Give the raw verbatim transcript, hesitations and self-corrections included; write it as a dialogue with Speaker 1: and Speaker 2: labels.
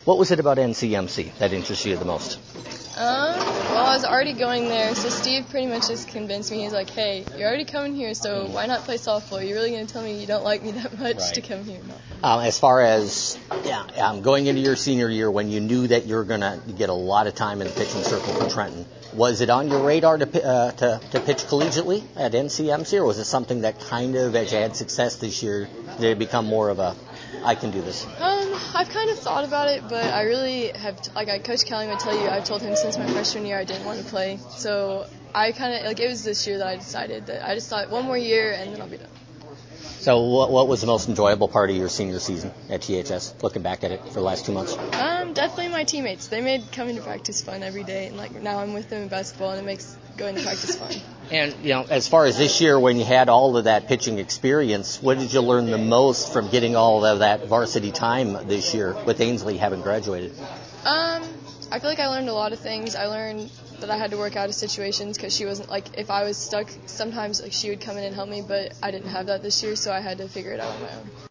Speaker 1: What was it about N C M C that interested you the most?
Speaker 2: Um, well, I was already going there, so Steve pretty much just convinced me. He's like, hey, you're already coming here, so why not play softball? You're really going to tell me you don't like me that much
Speaker 1: Right.
Speaker 2: to come here? No.
Speaker 1: Um, as far as yeah, um, going into your senior year, when you knew that you were going to get a lot of time in the pitching circle for Trenton, was it on your radar to, uh, to to pitch collegiately at N C M C, or was it something that kind of, as you had success this year, did it become more of a, I can do this?
Speaker 2: Um, I've kind of thought about it, but I really have, like, I, Coach Kelly would tell you, I've told him since my freshman year I didn't want to play. So I kind of, like, it was this year that I decided that I just thought one more year and then I'll be done.
Speaker 1: So what, what was the most enjoyable part of your senior season at T H S, looking back at it for the last two months?
Speaker 2: Um, definitely my teammates. They made coming to practice fun every day, and, like, now I'm with them in basketball, and it makes going to practice fun.
Speaker 1: And, you know, as far as this year, when you had all of that pitching experience, what did you learn the most from getting all of that varsity time this year with Ainsley having graduated?
Speaker 2: Um, I feel like I learned a lot of things. I learned that I had to work out of situations because she wasn't, like, if I was stuck, sometimes, like, she would come in and help me, but I didn't have that this year, so I had to figure it out on my own.